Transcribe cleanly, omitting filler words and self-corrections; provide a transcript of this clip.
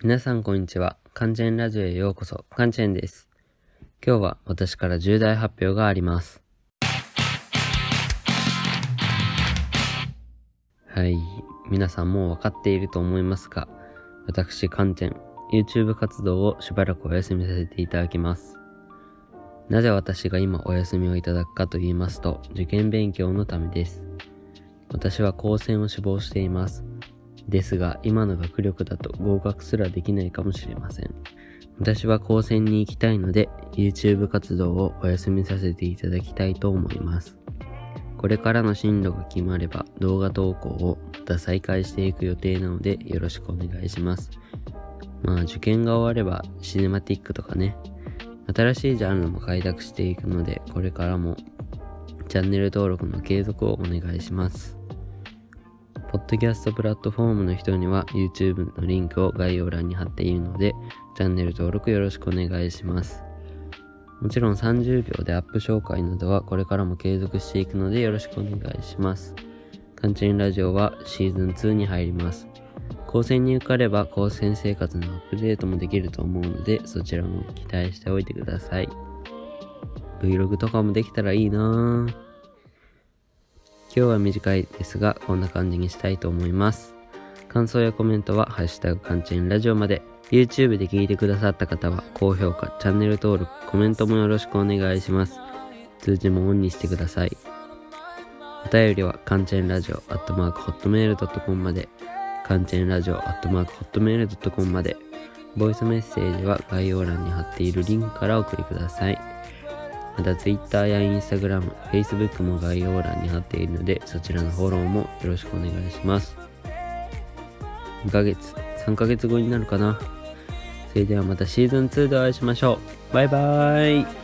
皆さんこんにちは。カンチェンラジオへようこそ。カンチェンです。今日は私から重大発表があります。はい。皆さんもう分かっていると思いますが、私カンチェン、YouTube 活動をしばらくお休みさせていただきます。なぜ私が今お休みをいただくかと言いますと、受験勉強のためです。私は高専を志望しています。ですが、今の学力だと合格すらできないかもしれません。私は高専に行きたいので、YouTube 活動をお休みさせていただきたいと思います。これからの進路が決まれば、動画投稿をまた再開していく予定なので、よろしくお願いします。受験が終われば、シネマティックとかね、新しいジャンルも開拓していくので、これからもチャンネル登録の継続をお願いします。ポッドキャストプラットフォームの人には YouTube のリンクを概要欄に貼っているので、チャンネル登録よろしくお願いします。もちろん30秒でアップ紹介などはこれからも継続していくのでよろしくお願いします。カンチェンラジオはシーズン2に入ります。高専に受かれば高専生活のアップデートもできると思うので、そちらも期待しておいてください。Vlog とかもできたらいいなぁ。今日は短いですが、こんな感じにしたいと思います。感想やコメントはハッシュタグカンチェンラジオまで。YouTube で聞いてくださった方は高評価、チャンネル登録、コメントもよろしくお願いします。通知もオンにしてください。お便りはカンチェンラジオ@hotmail.com まで。カンチェンラジオ@hotmail.com まで。ボイスメッセージは概要欄に貼っているリンクからお送りください。また Twitter や Instagram、Facebook も概要欄に貼っているので、そちらのフォローもよろしくお願いします。2ヶ月、3ヶ月後になるかな。それではまたシーズン2でお会いしましょう。バイバーイ。